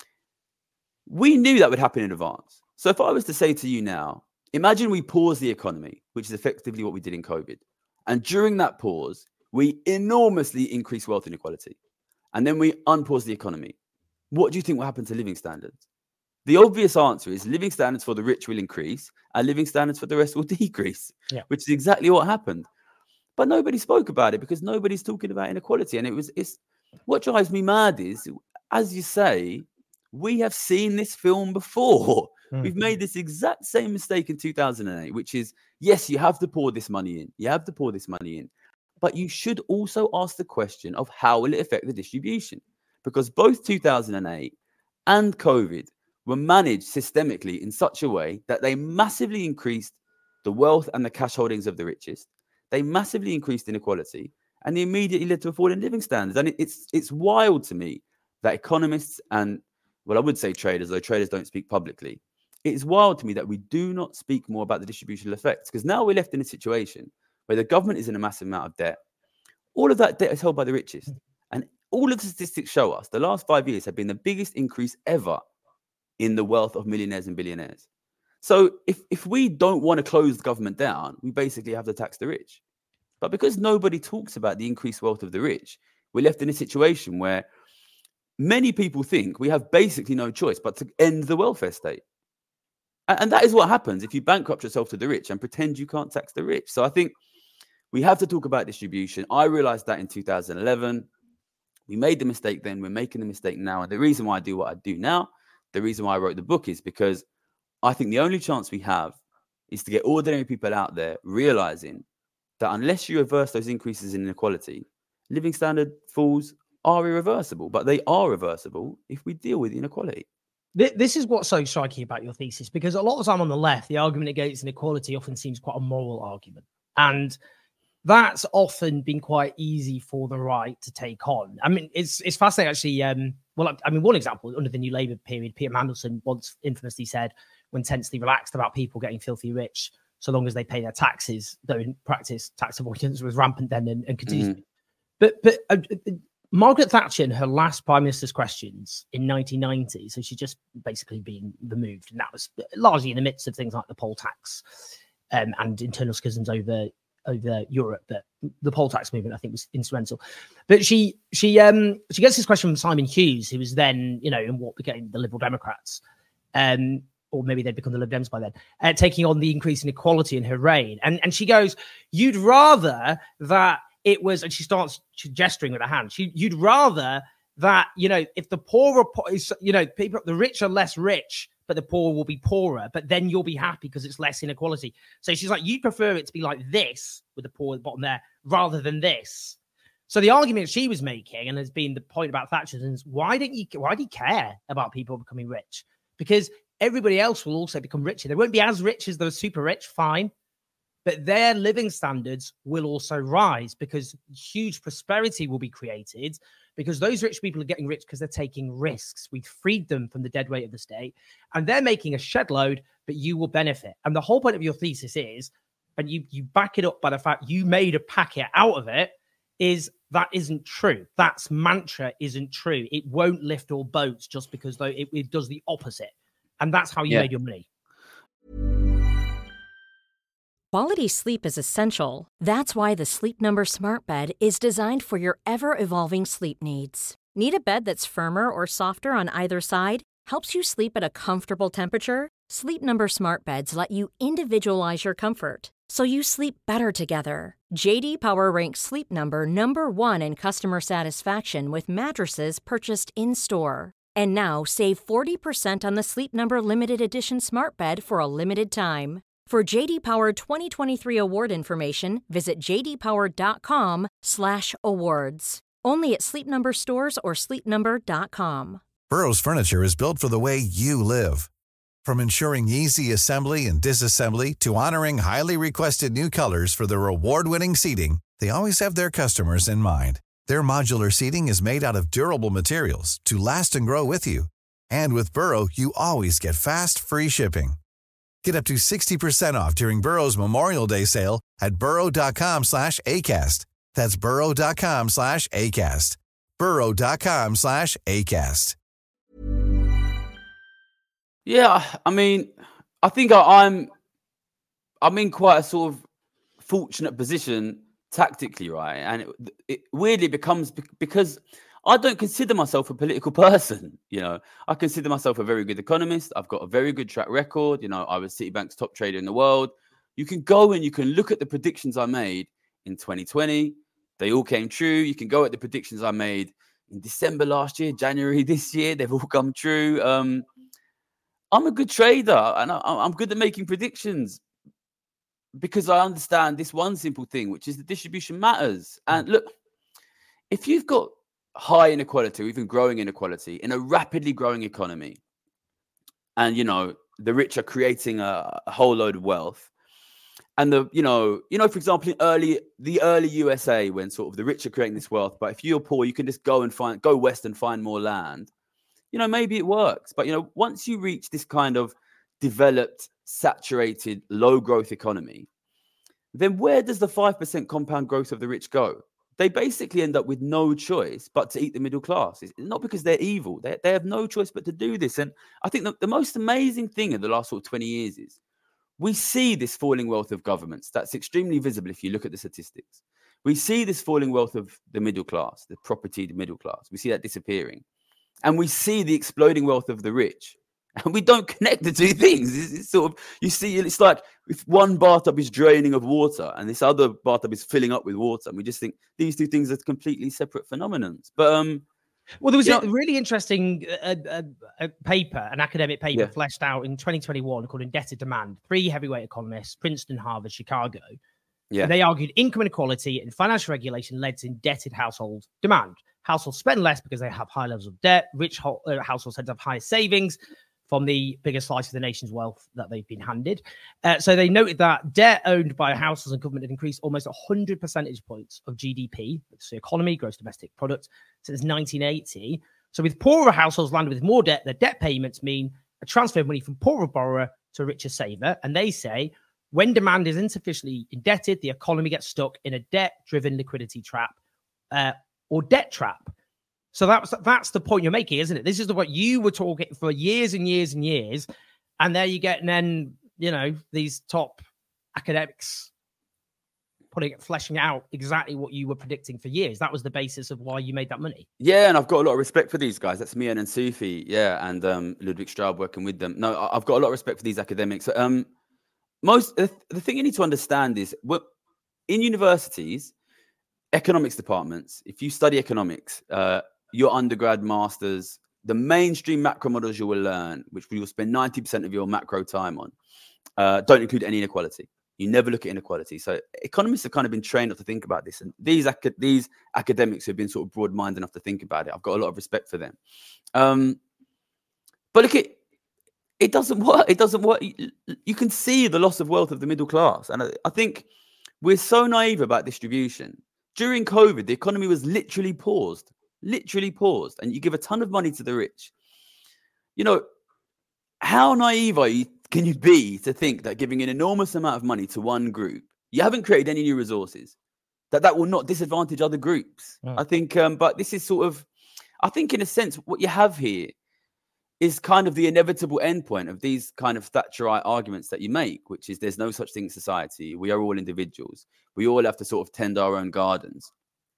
We knew that would happen in advance. So if I was to say to you now, imagine we pause the economy, which is effectively what we did in COVID. And during that pause, we enormously increase wealth inequality. And then we unpause the economy. What do you think will happen to living standards? The obvious answer is living standards for the rich will increase and living standards for the rest will decrease, yeah. which is exactly what happened. But nobody spoke about it because nobody's talking about inequality. And it was, it's what drives me mad is, as you say, we have seen this film before. Mm-hmm. We've made this exact same mistake in two thousand eight, which is, yes, you have to pour this money in. You have to pour this money in. But you should also ask the question of how will it affect the distribution? Because both two thousand eight and COVID were managed systemically in such a way that they massively increased the wealth and the cash holdings of the richest. They massively increased inequality, and they immediately led to a fall in living standards. And it, it's it's wild to me that economists and, well, I would say traders, though traders don't speak publicly. It is wild to me that we do not speak more about the distributional effects, because now we're left in a situation where the government is in a massive amount of debt. All of that debt is held by the richest. And all of the statistics show us the last five years have been the biggest increase ever in the wealth of millionaires and billionaires. So if, if we don't want to close the government down, we basically have to tax the rich. But because nobody talks about the increased wealth of the rich, we're left in a situation where many people think we have basically no choice but to end the welfare state. And, and that is what happens if you bankrupt yourself to the rich and pretend you can't tax the rich. So I think we have to talk about distribution. I realized that in two thousand eleven. We made the mistake then. We're making the mistake now. And the reason why I do what I do now, the reason why I wrote the book is because I think the only chance we have is to get ordinary people out there realizing that unless you reverse those increases in inequality, living standard falls are irreversible, but they are reversible if we deal with inequality. This is what's so striking about your thesis, because a lot of the time on the left, the argument against inequality often seems quite a moral argument. And that's often been quite easy for the right to take on. I mean, it's it's fascinating, actually. Um, well, I mean, one example, under the New Labour period, Peter Mandelson once infamously said, when tensely relaxed about people getting filthy rich, so long as they pay their taxes, though in practice, tax avoidance was rampant then and, and continues. Mm. But, but uh, Margaret Thatcher, in her last Prime Minister's questions in nineteen ninety, so she's just basically been removed. And that was largely in the midst of things like the poll tax um, and internal schisms over over Europe, that the poll tax movement, I think, was instrumental. But she she um she gets this question from Simon Hughes, who was then, you know, in what became the Liberal Democrats, um, or maybe they'd become the Lib Dems by then, uh, taking on the increase in equality in her reign. And and she goes, you'd rather that it was, and she starts gesturing with her hand, she, you'd rather that, you know, if the poor are, you know, people, the rich are less rich, but the poor will be poorer, but then you'll be happy because it's less inequality. So she's like, you prefer it to be like this with the poor at the bottom there rather than this. So the argument she was making, and has been the point about Thatcher, is why don't you, why do you care about people becoming rich? Because everybody else will also become richer. They won't be as rich as those super rich, fine, but their living standards will also rise because huge prosperity will be created, because those rich people are getting rich because they're taking risks. We've freed them from the dead weight of the state, and they're making a shed load, but you will benefit. And the whole point of your thesis is, and you, you back it up by the fact you made a packet out of it, is that isn't true. That's mantra isn't true. It won't lift all boats just because though it, it does the opposite. And that's how you yeah. made your money. Quality sleep is essential. That's why the Sleep Number Smart Bed is designed for your ever-evolving sleep needs. Need a bed that's firmer or softer on either side? Helps you sleep at a comfortable temperature? Sleep Number Smart Beds let you individualize your comfort, so you sleep better together. J D Power ranks Sleep Number number one in customer satisfaction with mattresses purchased in-store. And now save forty percent on the Sleep Number Limited Edition Smart Bed for a limited time. For J D Power twenty twenty-three award information, visit jdpower.com slash awards. Only at Sleep Number stores or sleep number dot com. Burrow's furniture is built for the way you live. From ensuring easy assembly and disassembly to honoring highly requested new colors for their award-winning seating, they always have their customers in mind. Their modular seating is made out of durable materials to last and grow with you. And with Burrow, you always get fast, free shipping. Get up to sixty percent off during Burrow's Memorial Day sale at burrow.com slash ACAST. That's burrow.com slash ACAST. burrow.com slash ACAST. Yeah, I mean, I think I, I'm I'm in quite a sort of fortunate position tactically, right? And it, it weirdly becomes because I don't consider myself a political person. You know, I consider myself a very good economist. I've got a very good track record. You know, I was Citibank's top trader in the world. You can go and you can look at the predictions I made in twenty twenty. They all came true. You can go at the predictions I made in December last year, January this year. They've all come true. Um, I'm a good trader and I, I'm good at making predictions because I understand this one simple thing, which is the distribution matters. And look, if you've got high inequality or even growing inequality in a rapidly growing economy, and, you know, the rich are creating a, a whole load of wealth, and the, you know, you know, for example, in early, the early U S A, when sort of the rich are creating this wealth, but if you're poor, you can just go and find, go west and find more land. You know, maybe it works. But, you know, once you reach this kind of developed, saturated, low growth economy, then where does the five percent compound growth of the rich go? They basically end up with no choice but to eat the middle class. It's not because they're evil. They, they have no choice but to do this. And I think the, the most amazing thing in the last sort of twenty years is we see this falling wealth of governments. That's extremely visible if you look at the statistics. We see this falling wealth of the middle class, the property, the middle class. We see that disappearing. And we see the exploding wealth of the rich. And we don't connect the two things. It's, it's sort of, you see, it's like if one bathtub is draining of water and this other bathtub is filling up with water, and we just think these two things are completely separate phenomena. But um, well, there was a know, really interesting uh, uh, uh, paper, an academic paper, yeah. fleshed out in twenty twenty-one called "Indebted Demand." Three heavyweight economists, Princeton, Harvard, Chicago. Yeah, they argued income inequality and financial regulation led to indebted household demand. Households spend less because they have high levels of debt. Rich ho- uh, households tend to have higher savings from the biggest slice of the nation's wealth that they've been handed. Uh, so they noted that debt owned by households and government had increased almost one hundred percentage points of G D P, that's the economy, gross domestic product, since nineteen eighty. So with poorer households landed with more debt, their debt payments mean a transfer of money from poorer borrower to a richer saver. And they say when demand is insufficiently indebted, the economy gets stuck in a debt-driven liquidity trap uh, or debt trap. So that's that's the point you're making, isn't it? This is the what you were talking for years and years and years, and there you get, and then you know these top academics putting it, fleshing out exactly what you were predicting for years. That was the basis of why you made that money. Yeah, and I've got a lot of respect for these guys. That's Mian and Sufi, yeah, and um, Ludwig Straub working with them. No, I've got a lot of respect for these academics. Um, most the, the thing you need to understand is what in universities, economics departments. If you study economics, uh, your undergrad, masters, the mainstream macro models you will learn, which we will spend ninety percent of your macro time on, uh, don't include any inequality. You never look at inequality. So economists have kind of been trained not to think about this. And these, ac- these academics who have been sort of broad-minded enough to think about it, I've got a lot of respect for them. Um, but look, it, it doesn't work. It doesn't work. You, you can see the loss of wealth of the middle class. And I, I think we're so naive about distribution. During COVID, the economy was literally paused. Literally paused, and you give a ton of money to the rich. You know, how naive are you, can you be to think that giving an enormous amount of money to one group, you haven't created any new resources, that that will not disadvantage other groups? Mm. I think, um, but this is sort of, I think in a sense, what you have here is kind of the inevitable endpoint of these kind of Thatcherite arguments that you make, which is there's no such thing as society. We are all individuals. We all have to sort of tend our own gardens.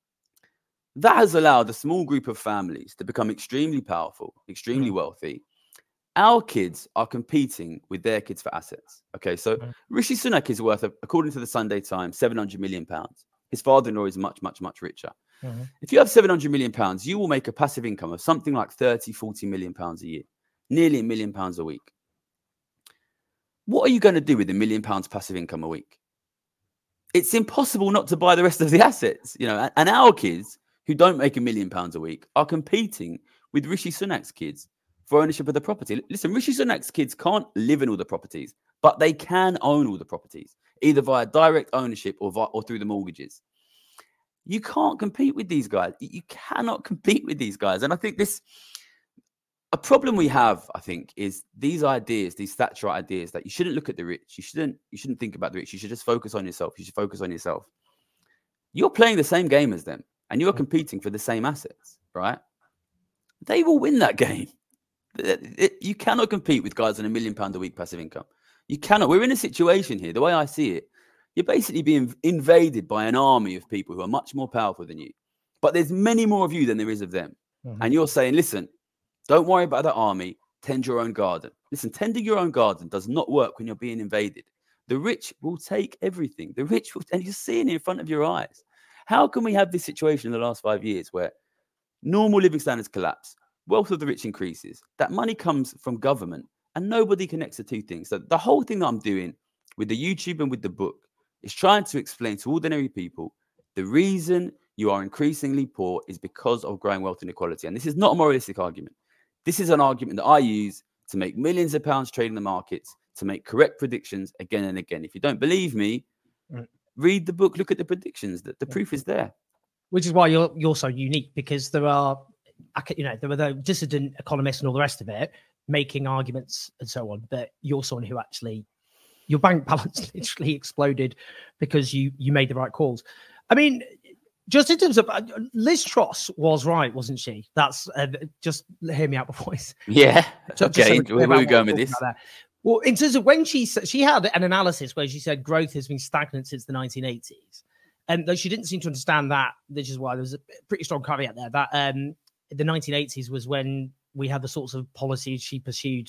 That has allowed a small group of families to become extremely powerful, extremely mm. wealthy. Our kids are competing with their kids for assets. Okay, so mm. Rishi Sunak is worth, according to the Sunday Times, seven hundred million pounds. His father-in-law is much, much, much richer. Mm-hmm. If you have seven hundred million pounds, you will make a passive income of something like thirty, forty million pounds a year, nearly a million pounds a week. What are you going to do with a million pounds passive income a week? It's impossible not to buy the rest of the assets, you know, and our kids who don't make a million pounds a week are competing with Rishi Sunak's kids for ownership of the property. Listen, Rishi Sunak's kids can't live in all the properties, but they can own all the properties, either via direct ownership or, via, or through the mortgages. You can't compete with these guys. You cannot compete with these guys. And I think this, a problem we have, I think, is these ideas, these Thatcherite ideas that you shouldn't look at the rich. You shouldn't, you shouldn't think about the rich. You should just focus on yourself. You should focus on yourself. You're playing the same game as them. And you're competing for the same assets, right? They will win that game. It, it, you cannot compete with guys on a million pound a week passive income. You cannot. We're in a situation here, the way I see it, you're basically being invaded by an army of people who are much more powerful than you. But there's many more of you than there is of them. Mm-hmm. And you're saying, listen, don't worry about that army. Tend your own garden. Listen, tending your own garden does not work when you're being invaded. The rich will take everything. The rich will, and you're seeing it in front of your eyes. How can we have this situation in the last five years where normal living standards collapse, wealth of the rich increases, that money comes from government, and nobody connects the two things? So the whole thing that I'm doing with the YouTube and with the book is trying to explain to ordinary people the reason you are increasingly poor is because of growing wealth inequality. And this is not a moralistic argument. This is an argument that I use to make millions of pounds trading the markets, to make correct predictions again and again. If you don't believe me, right. Read the book, look at the predictions. The, the proof is there. Which is why you're you're so unique, because there are, you know, there were the dissident economists and all the rest of it making arguments and so on. But you're someone who actually, your bank balance literally exploded because you you made the right calls. I mean, just in terms of uh, Liz Truss was right, wasn't she? That's uh, just hear me out before. Yeah. So, okay. So where are we going with this? Well, in terms of when she she had an analysis where she said growth has been stagnant since the nineteen eighties, and though she didn't seem to understand that, which is why there was a pretty strong caveat there that um, the nineteen eighties was when we had the sorts of policies she pursued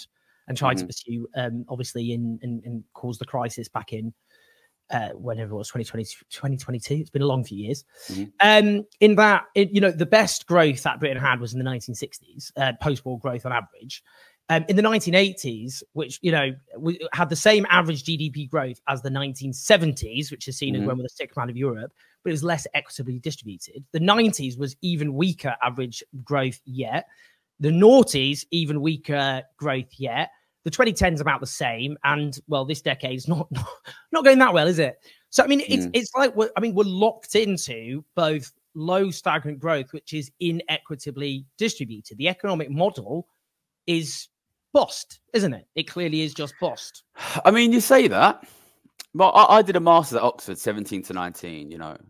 and tried mm-hmm. to pursue, um, obviously, in and, and caused the crisis back in uh, whenever it was twenty twenty, twenty twenty-two. It's been a long few years. Mm-hmm. Um, in that, it, you know, the best growth that Britain had was in the nineteen sixties, uh, post-war growth on average. Um, in the nineteen eighties, which, you know, we had the same average G D P growth as the nineteen seventies, which is seen mm-hmm. as when we're the sixth man of Europe, but it was less equitably distributed. The nineties was even weaker average growth yet. The noughties, even weaker growth yet. The twenty tens about the same. And, well, this decade's not, not, not going that well, is it? So, I mean, it's, mm. it's like, we're, I mean, we're locked into both low stagnant growth, which is inequitably distributed. The economic model is bust, isn't it? It clearly is just bust. I mean, you say that, but I, I did a master's at Oxford, seventeen to nineteen, you know.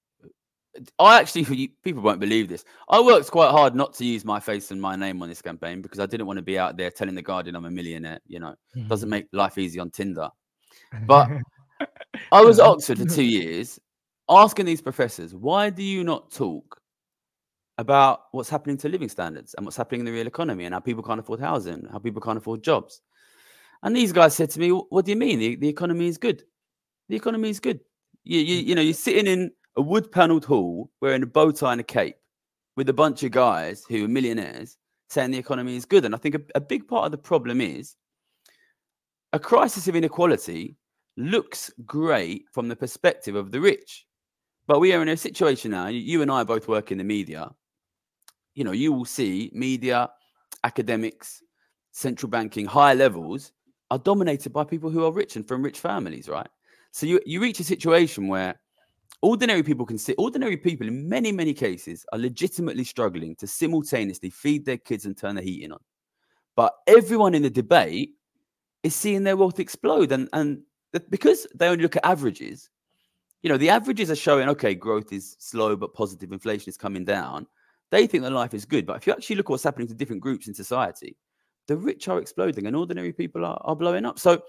I actually, people won't believe this, I worked quite hard not to use my face and my name on this campaign because I didn't want to be out there telling the Guardian I'm a millionaire, you know. Mm-hmm. Doesn't make life easy on Tinder. But I was at Oxford for two years asking these professors, why do you not talk about what's happening to living standards and what's happening in the real economy and how people can't afford housing, how people can't afford jobs? And these guys said to me, what do you mean? The, the economy is good. The economy is good. You, you, you know, you're sitting in a wood panelled hall wearing a bow tie and a cape with a bunch of guys who are millionaires saying the economy is good. And I think a, a big part of the problem is a crisis of inequality looks great from the perspective of the rich. But we are in a situation now, you and I both work in the media. You know, you will see media, academics, central banking, high levels are dominated by people who are rich and from rich families, right? So you, you reach a situation where ordinary people can see, ordinary people in many, many cases are legitimately struggling to simultaneously feed their kids and turn the heating on. But everyone in the debate is seeing their wealth explode. And, and because they only look at averages, you know, the averages are showing, okay, growth is slow, but positive inflation is coming down. They think that life is good. But if you actually look at what's happening to different groups in society, the rich are exploding and ordinary people are, are blowing up. So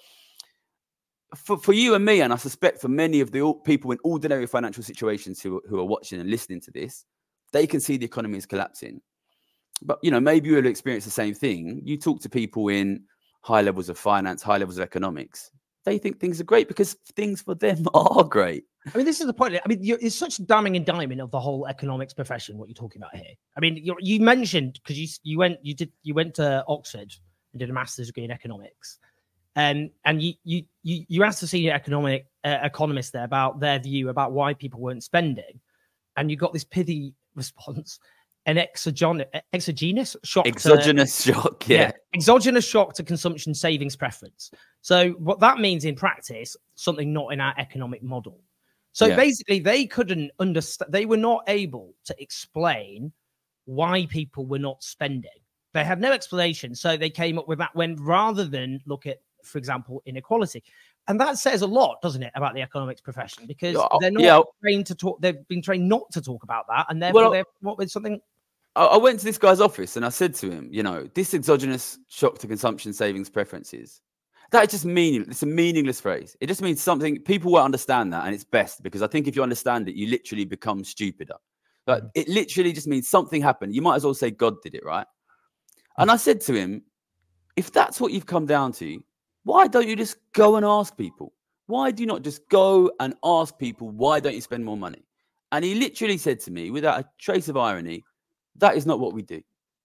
for, for you and me, and I suspect for many of the people in ordinary financial situations who, who are watching and listening to this, they can see the economy is collapsing. But, you know, maybe you will experience the same thing. You talk to people in high levels of finance, high levels of economics. They think things are great because things for them are great. I mean, this is the point. I mean, you're, it's such damning indictment of the whole economics profession, what you're talking about here. I mean, you're, you mentioned, because you you went you did you went to Oxford and did a master's degree in economics, um, and you you you you asked the senior economic uh, economist there about their view about why people weren't spending, and you got this pithy response. An exogenous, exogenous shock. Exogenous to, shock, yeah. yeah. Exogenous shock to consumption savings preference. So what that means in practice, something not in our economic model. So yeah. basically, they couldn't understand, they were not able to explain why people were not spending. They had no explanation. So they came up with that when rather than look at, for example, inequality. And that says a lot, doesn't it, about the economics profession? Because they're not yeah. trained to talk, they've been trained not to talk about that. And therefore, well, they're what with something. I went to this guy's office and I said to him, you know, this exogenous shock to consumption savings preferences, that is just meaningless. It's a meaningless phrase. It just means something, people won't understand that. And it's best because I think if you understand it, you literally become stupider. But mm-hmm. it literally just means something happened. You might as well say God did it, right? Mm-hmm. And I said to him, if that's what you've come down to, why don't you just go and ask people? Why do you not just go and ask people, why don't you spend more money? And he literally said to me, without a trace of irony, that is not what we do.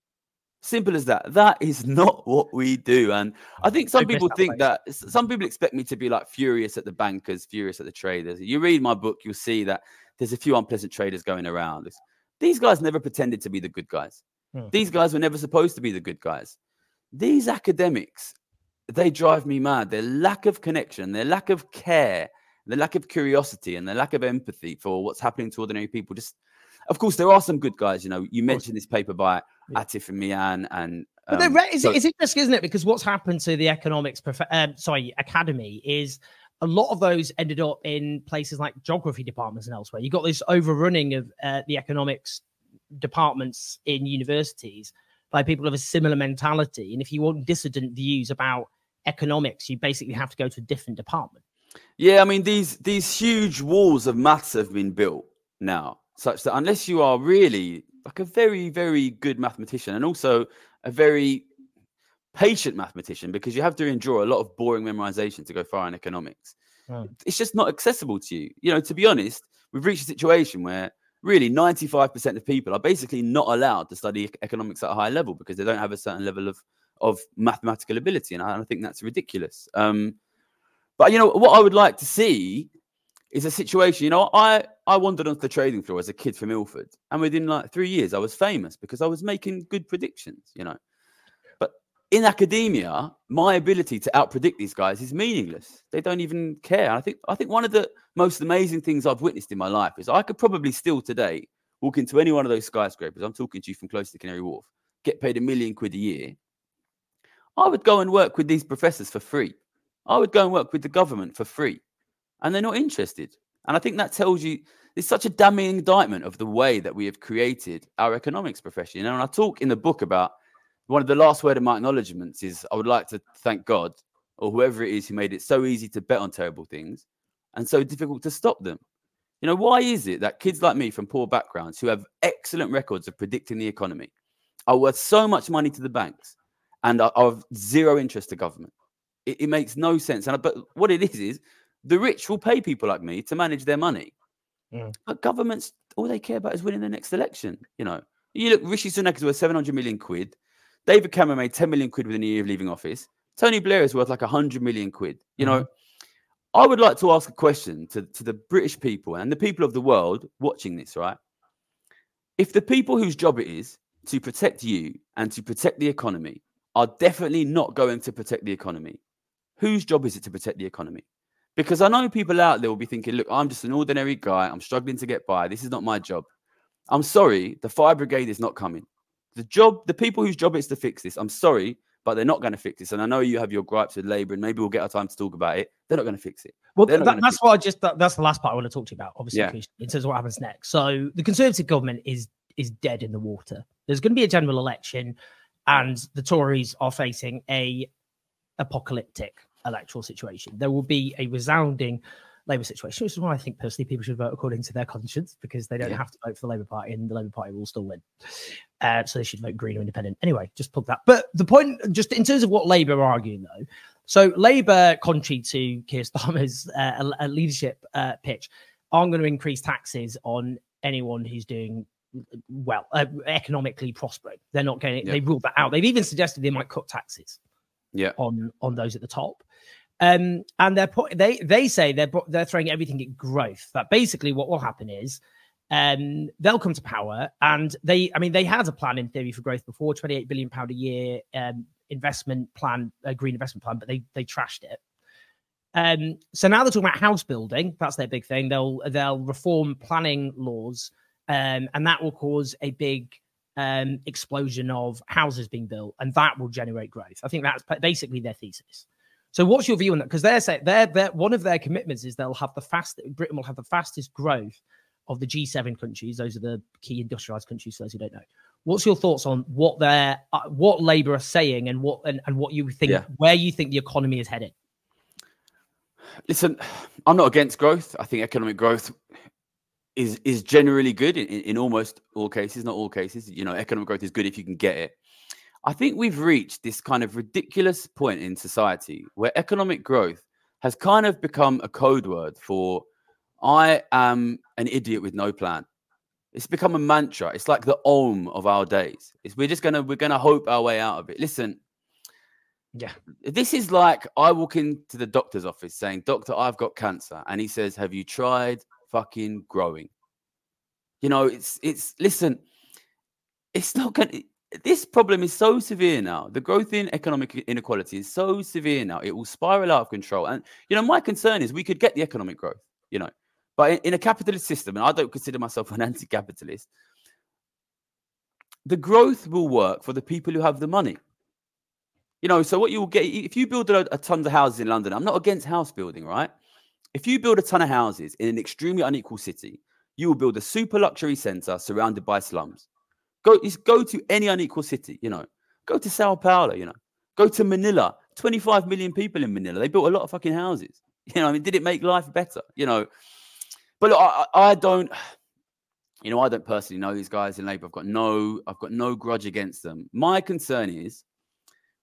Simple as that. That is not what we do. And I think some people think that, some people expect me to be like furious at the bankers, furious at the traders. You read my book, you'll see that there's a few unpleasant traders going around. These guys never pretended to be the good guys. Hmm. These guys were never supposed to be the good guys. These academics, they drive me mad. Their lack of connection, their lack of care, their lack of curiosity, and their lack of empathy for what's happening to ordinary people. Just, of course, there are some good guys. You know, you mentioned this paper by yeah. Atif and Mian, and um, but re- is, so- it, is it just, isn't it? Because what's happened to the economics, prof- um, sorry, academy is a lot of those ended up in places like geography departments and elsewhere. You got this overrunning of uh, the economics departments in universities by people of a similar mentality, and if you want dissident views about economics, you basically have to go to a different department. Yeah, I mean, these these huge walls of maths have been built now, such that unless you are really like a very, very good mathematician and also a very patient mathematician because you have to endure a lot of boring memorization to go far in economics. Mm. It's just not accessible to you. You know, to be honest, we've reached a situation where really ninety-five percent of people are basically not allowed to study economics at a high level because they don't have a certain level of, of mathematical ability. And I, and I think that's ridiculous. Um, but, you know, what I would like to see is a situation, you know, I, I wandered onto the trading floor as a kid from Ilford. And within like three years, I was famous because I was making good predictions, you know. But in academia, my ability to outpredict these guys is meaningless. They don't even care. And I think I think one of the most amazing things I've witnessed in my life is I could probably still today walk into any one of those skyscrapers. I'm talking to you from close to Canary Wharf, get paid a million quid a year. I would go and work with these professors for free. I would go and work with the government for free. And they're not interested. And I think that tells you it's such a damning indictment of the way that we have created our economics profession. You know, and I talk in the book about one of the last word of my acknowledgements is I would like to thank God or whoever it is who made it so easy to bet on terrible things and so difficult to stop them. You know, why is it that kids like me from poor backgrounds who have excellent records of predicting the economy are worth so much money to the banks and are of zero interest to government? It, it makes no sense. And but what it is is the rich will pay people like me to manage their money. Mm. But governments, all they care about is winning the next election. You know, you look, Rishi Sunak is worth seven hundred million quid. David Cameron made ten million quid within a year of leaving office. Tony Blair is worth like one hundred million quid. You mm. know, I would like to ask a question to, to the British people and the people of the world watching this, right? If the people whose job it is to protect you and to protect the economy are definitely not going to protect the economy, whose job is it to protect the economy? Because I know people out there will be thinking, look, I'm just an ordinary guy. I'm struggling to get by. This is not my job. I'm sorry. The fire brigade is not coming. The job, the people whose job it is to fix this, I'm sorry, but they're not going to fix this. And I know you have your gripes with Labour and maybe we'll get our time to talk about it. They're not going to fix it. Well, that, that's what I just, that, that's the last part I want to talk to you about, obviously, yeah. in terms of what happens next. So the Conservative government is, is dead in the water. There's going to be a general election and the Tories are facing a apocalyptic electoral situation. There will be a resounding Labour situation, which is why I think personally people should vote according to their conscience because they don't yeah. have to vote for the Labour Party and the Labour Party will still win. Uh, so they should vote Green or Independent. Anyway, just plug that. But the point, just in terms of what Labour are arguing though, so Labour, contrary to Keir Starmer's uh, leadership uh, pitch, aren't going to increase taxes on anyone who's doing well, uh, economically prospering. They're not going to, yeah. they ruled that out. They've even suggested they might cut taxes. Yeah, on on those at the top, um, and they're put, they they say they're they're throwing everything at growth. That basically what will happen is, um, they'll come to power, and they, I mean, they had a plan in theory for growth before, twenty-eight billion pound a year um, investment plan, a green investment plan, but they they trashed it. Um, so now they're talking about house building. That's their big thing. They'll they'll reform planning laws, um, and that will cause a big Um, explosion of houses being built, and that will generate growth. I think that's basically their thesis. So, what's your view on that? Because they're saying they're, they're one of their commitments is they'll have the fast Britain will have the fastest growth of the G seven countries. Those are the key industrialized countries. For those who don't know, what's your thoughts on what they're uh, what Labour are saying and what and, and what you think yeah. where you think the economy is headed? Listen, I'm not against growth. I think economic growth is is generally good in, in almost all cases, not all cases. You know, economic growth is good if you can get it. I think we've reached this kind of ridiculous point in society where economic growth has kind of become a code word for I am an idiot with no plan. It's become a mantra. It's like the Om of our days. It's we're just gonna we're gonna hope our way out of it. Listen, yeah, this is like I walk into the doctor's office saying, "Doctor, I've got cancer," and he says, "Have you tried fucking growing?" You know, it's it's listen, it's not gonna. This problem is so severe now. The growth in economic inequality is so severe now. It will spiral out of control. And you know, my concern is we could get the economic growth. You know, but in, in a capitalist system, and I don't consider myself an anti-capitalist, the growth will work for the people who have the money. You know, so what you will get if you build a, a ton of houses in London. I'm not against house building, right? If you build a ton of houses in an extremely unequal city, you will build a super luxury centre surrounded by slums. Go, just go to any unequal city, you know. Go to Sao Paulo, you know. Go to Manila. twenty-five million people in Manila. They built a lot of fucking houses. You know, I mean, did it make life better? You know. But look, I, I don't, you know, I don't personally know these guys in Labour. I've got no, I've got no grudge against them. My concern is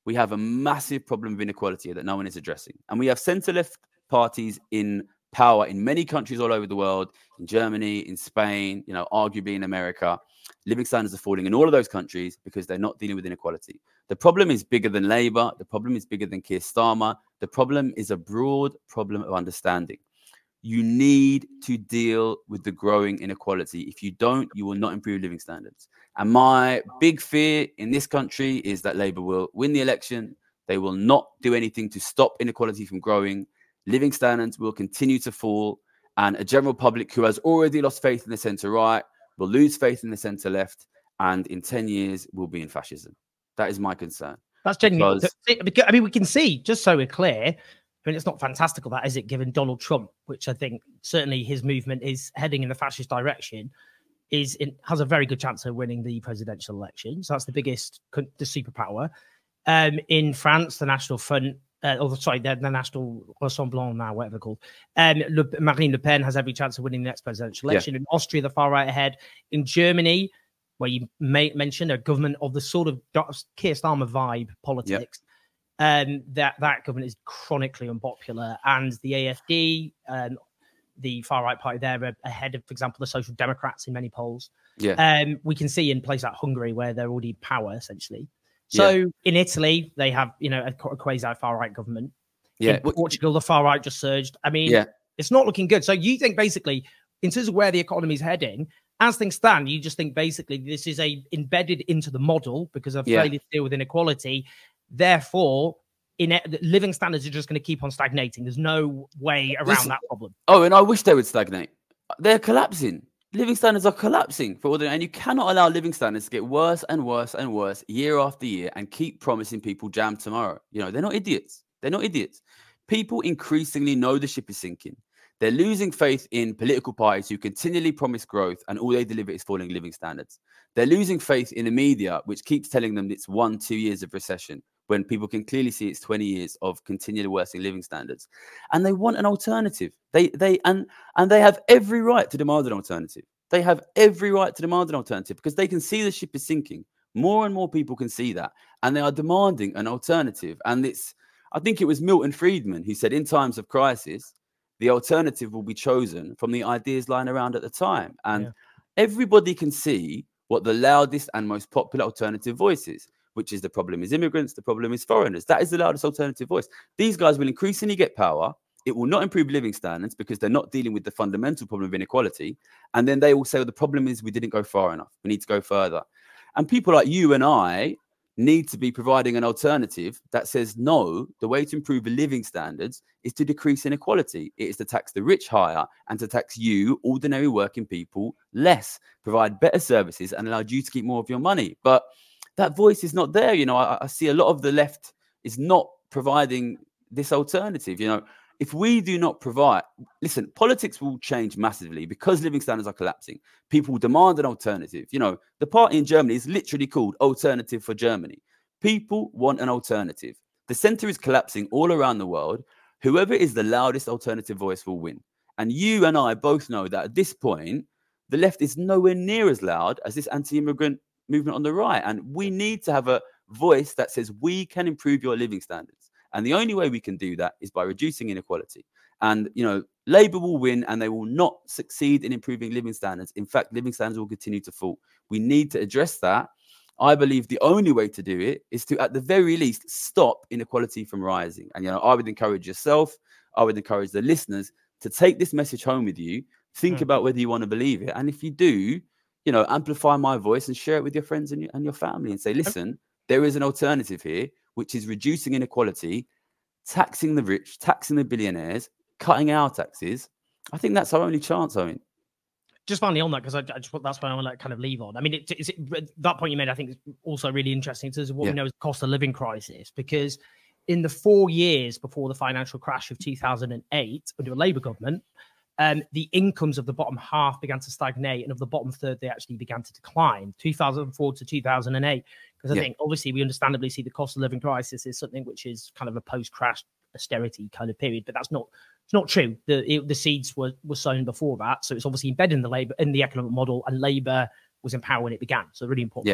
we have a massive problem of inequality that no one is addressing. And we have centre-left parties in power in many countries all over the world, in Germany, in Spain, you know, arguably in America. Living standards are falling in all of those countries because they're not dealing with inequality. The problem is bigger than Labour. The problem is bigger than Keir Starmer. The problem is a broad problem of understanding. You need to deal with the growing inequality. If you don't, you will not improve living standards. And my big fear in this country is that Labour will win the election. They will not do anything to stop inequality from growing. Living standards will continue to fall. And a general public who has already lost faith in the centre-right will lose faith in the centre-left. And in ten years, will be in fascism. That is my concern. That's genuine. Because, I mean, we can see, just so we're clear, I mean, it's not fantastical, that is it, given Donald Trump, which I think certainly his movement is heading in the fascist direction, is it has a very good chance of winning the presidential election. So that's the biggest, the superpower. Um, in France, the National Front, uh, or sorry, the, the National Rassemblement now, whatever they're called, um, Le, Marine Le Pen has every chance of winning the next presidential election. Yeah. In Austria, the far right ahead. In Germany, where you may mention a government of the sort of Keir Starmer vibe politics, yeah. Um, that that government is chronically unpopular, and the A F D, um, the far right party, there are ahead of, for example, the Social Democrats in many polls. Yeah, um, we can see in places like Hungary where they're already power essentially. So yeah. in Italy, they have you know a, a quasi far right government. Yeah, in Portugal, the far right just surged. I mean, yeah. it's not looking good. So you think basically, in terms of where the economy is heading, as things stand, you just think basically this is a embedded into the model because of yeah. failure to deal with inequality. Therefore, in it, living standards are just going to keep on stagnating. There's no way around Listen, that problem. Oh, and I wish they would stagnate. They're collapsing. Living standards are collapsing for all the, and you cannot allow living standards to get worse and worse and worse year after year and keep promising people jam tomorrow. You know, they're not idiots. They're not idiots. People increasingly know the ship is sinking. They're losing faith in political parties who continually promise growth and all they deliver is falling living standards. They're losing faith in the media, which keeps telling them it's one, two years of recession, when people can clearly see it's twenty years of continually worsening living standards. And they want an alternative. They they and and they have every right to demand an alternative. They have every right to demand an alternative because they can see the ship is sinking. More and more people can see that. And they are demanding an alternative. And it's, I think it was Milton Friedman who said, in times of crisis, the alternative will be chosen from the ideas lying around at the time. And yeah. everybody can see what the loudest and most popular alternative voice is, which is the problem is immigrants, the problem is foreigners. That is the loudest alternative voice. These guys will increasingly get power. It will not improve living standards because they're not dealing with the fundamental problem of inequality. And then they will say, well, the problem is we didn't go far enough. We need to go further. And people like you and I need to be providing an alternative that says, no, the way to improve the living standards is to decrease inequality. It is to tax the rich higher and to tax you, ordinary working people, less, provide better services and allow you to keep more of your money. But that voice is not there. You know, I, I see a lot of the left is not providing this alternative. You know, if we do not provide, listen, politics will change massively because living standards are collapsing. People will demand an alternative. You know, the party in Germany is literally called Alternative for Germany. People want an alternative. The center is collapsing all around the world. Whoever is the loudest alternative voice will win. And you and I both know that at this point, the left is nowhere near as loud as this anti-immigrant movement on the right. And we need to have a voice that says we can improve your living standards. And the only way we can do that is by reducing inequality. And, you know, Labour will win and they will not succeed in improving living standards. In fact, living standards will continue to fall. We need to address that. I believe the only way to do it is to, at the very least, stop inequality from rising. And, you know, I would encourage yourself, I would encourage the listeners to take this message home with you, think mm. about whether you want to believe it. And if you do, you know, amplify my voice and share it with your friends and your, and your family and say, listen, there is an alternative here, which is reducing inequality, taxing the rich, taxing the billionaires, cutting our taxes. I think that's our only chance, Owen. Just finally on that, because I, I just that's what I want to kind of leave on. I mean, it, it's, it, that point you made, I think, is also really interesting in terms of what yeah. we know as the cost of living crisis, because in the four years before the financial crash of two thousand eight, under a Labour government, um, the incomes of the bottom half began to stagnate, and of the bottom third, they actually began to decline, two thousand four to two thousand eight. Because I yeah. think, obviously, we understandably see the cost of living crisis is something which is kind of a post-crash austerity kind of period, but that's not it's not true. The it, the seeds were, were sown before that, so it's obviously embedded in the Labour in the economic model, and Labour was in power when it began. So, a really important yeah. point.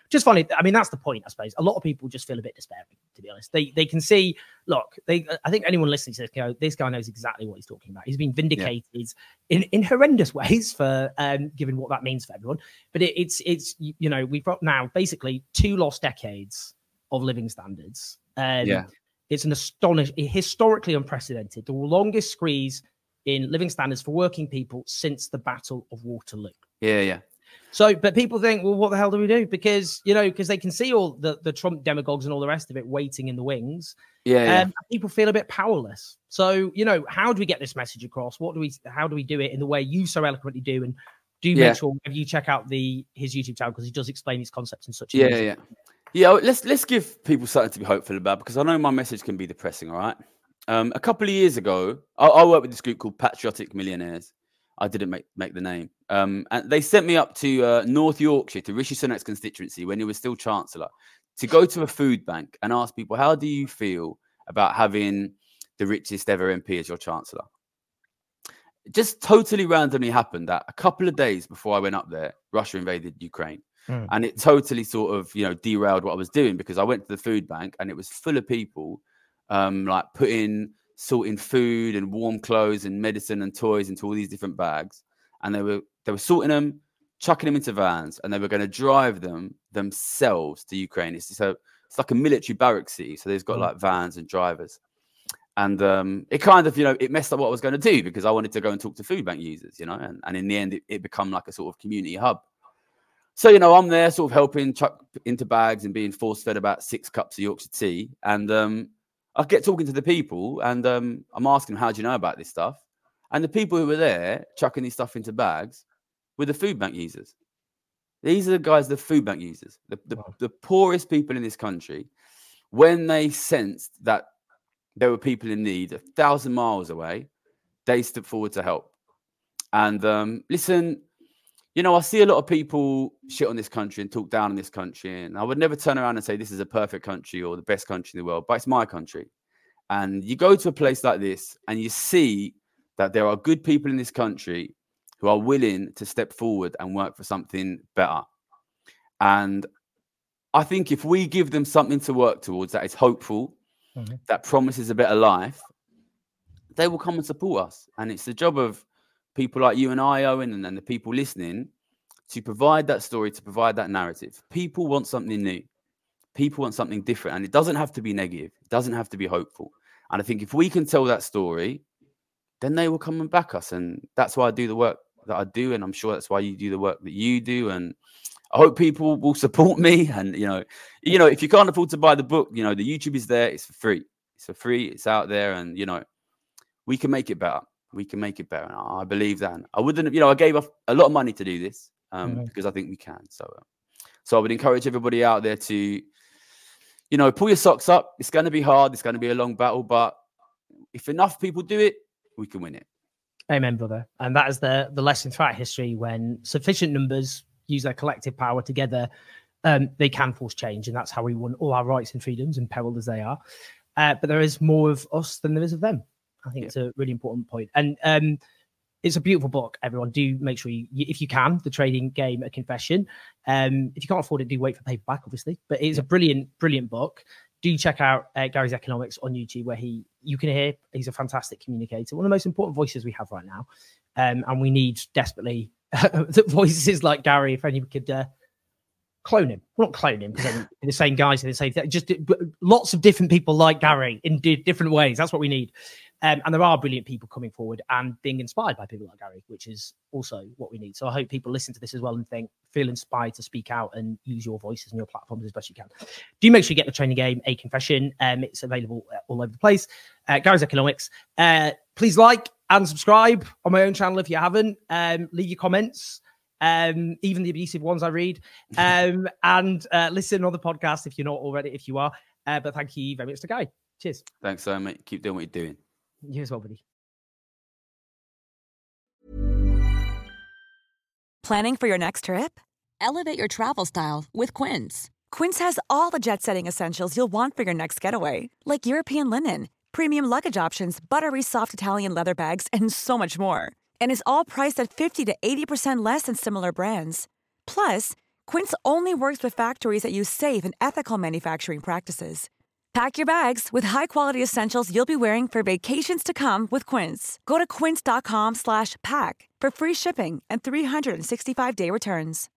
Just funny. I mean, that's the point, I suppose. A lot of people just feel a bit despairing, to be honest. They they can see, look, they. I think anyone listening to this go, this guy knows exactly what he's talking about. He's been vindicated yeah. in, in horrendous ways for um, given what that means for everyone. But it, it's, it's you know, we've got now basically two lost decades of living standards. Um, yeah. It's an astonishing, historically unprecedented, the longest squeeze in living standards for working people since the Battle of Waterloo. Yeah, yeah. So, but people think, well, what the hell do we do? Because, you know, because they can see all the, the Trump demagogues and all the rest of it waiting in the wings. Yeah, yeah. Um, people feel a bit powerless. So, you know, how do we get this message across? What do we, how do we do it in the way you so eloquently do? And do yeah. make sure if you check out the his YouTube channel, because he does explain these concepts in such a yeah, yeah. Yeah, let's let's give people something to be hopeful about, because I know my message can be depressing, all right? Um, a couple of years ago, I, I worked with this group called Patriotic Millionaires. I didn't make, make the name. Um, and they sent me up to uh, North Yorkshire, to Rishi Sunak's constituency when he was still Chancellor, to go to a food bank and ask people, how do you feel about having the richest ever M P as your Chancellor? It just totally randomly happened that a couple of days before I went up there, Russia invaded Ukraine. Mm. And it totally sort of, you know, derailed what I was doing, because I went to the food bank and it was full of people um, like putting, sorting food and warm clothes and medicine and toys into all these different bags. And they were they were sorting them, chucking them into vans, and they were going to drive them themselves to Ukraine. It's just a, it's like a military barrack city. So they've got mm. like vans and drivers. And um, it kind of, you know, it messed up what I was going to do, because I wanted to go and talk to food bank users, you know, and, and in the end, it, it became like a sort of community hub. So, you know, I'm there sort of helping chuck into bags and being force-fed about six cups of Yorkshire tea. And um, I get talking to the people, and um, I'm asking them, how do you know about this stuff? And the people who were there chucking this stuff into bags were the food bank users. These are the guys, the food bank users, the, the, wow. the poorest people in this country. When they sensed that there were people in need a thousand miles away, they stepped forward to help. And um, listen, you know, I see a lot of people shit on this country and talk down on this country. And I would never turn around and say this is a perfect country or the best country in the world, but it's my country. And you go to a place like this and you see that there are good people in this country who are willing to step forward and work for something better. And I think if we give them something to work towards that is hopeful, mm-hmm. that promises a better life, they will come and support us. And it's the job of people like you and I, Owen, and then the people listening, to provide that story, to provide that narrative. People want something new. People want something different. And it doesn't have to be negative. It doesn't have to be hopeful. And I think if we can tell that story, then they will come and back us. And that's why I do the work that I do. And I'm sure that's why you do the work that you do. And I hope people will support me. And, you know, you know, if you can't afford to buy the book, you know, the YouTube is there. It's for free. It's for free. It's out there. And, you know, we can make it better. We can make it better. I believe that. I wouldn't, you know, I gave up a lot of money to do this um, mm-hmm. because I think we can. So, uh, so I would encourage everybody out there to, you know, pull your socks up. It's going to be hard. It's going to be a long battle, but if enough people do it, we can win it. Amen, brother. And that is the the lesson throughout history. When sufficient numbers use their collective power together, um, they can force change, and that's how we won all our rights and freedoms, imperiled as they are. Uh, but there is more of us than there is of them. I think yeah. it's a really important point. And um, it's a beautiful book, everyone. Do make sure, you, if you can, The Trading Game, A Confession. Um, if you can't afford it, do wait for paperback, obviously. But it's yeah. a brilliant, brilliant book. Do check out uh, Gary's Economics on YouTube, where he you can hear he's a fantastic communicator, one of the most important voices we have right now. Um, and we need desperately voices like Gary, if anyone could uh, clone him. Well, not clone him, because they're the same guys in the same thing. Just lots of different people like Gary in d- different ways. That's what we need. Um, and there are brilliant people coming forward and being inspired by people like Gary, which is also what we need. So I hope people listen to this as well and think, feel inspired to speak out and use your voices and your platforms as best you can. Do make sure you get The Trading Game, A Confession. Um, it's available all over the place. Uh, Gary's Economics. Uh, please like and subscribe on my own channel if you haven't. Um, leave your comments. Um, even the abusive ones I read. Um, and uh, listen on the podcast if you're not already, if you are. Uh, but thank you very much to Guy. Cheers. Thanks so much. Keep doing what you're doing. You as well, buddy. Planning for your next trip? Elevate your travel style with Quince. Quince has all the jet-setting essentials you'll want for your next getaway, like European linen, premium luggage options, buttery soft Italian leather bags, and so much more. And is all priced at fifty to eighty percent less than similar brands. Plus, Quince only works with factories that use safe and ethical manufacturing practices. Pack your bags with high-quality essentials you'll be wearing for vacations to come with Quince. Go to quince.com slash pack for free shipping and three sixty-five day returns.